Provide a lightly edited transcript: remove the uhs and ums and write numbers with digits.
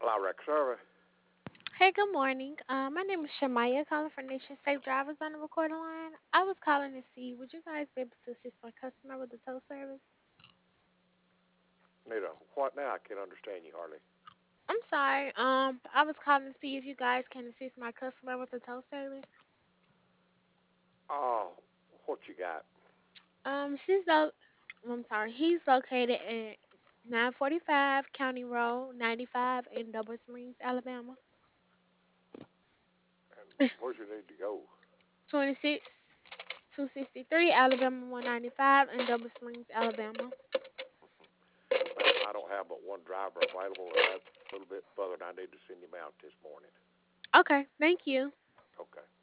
Clark Server. Hey, good morning. My name is Shamaya, calling for Nation Safe Drivers on the recording line. I was calling to see, would you guys be able to assist my customer with the tow service? Nita, what now? I can't understand you hardly. I'm sorry. I was calling to see if you guys can assist my customer with the tow service. Oh, what you got? She's lo- I'm sorry. He's located at 945 County Road 95 in Double Springs, Alabama. And where you need to go? 26 263 Alabama 195 in Double Springs, Alabama. Ma'am, I don't have but one driver available, and that's a little bit further than I need to send him out this morning. Okay, thank you. Okay.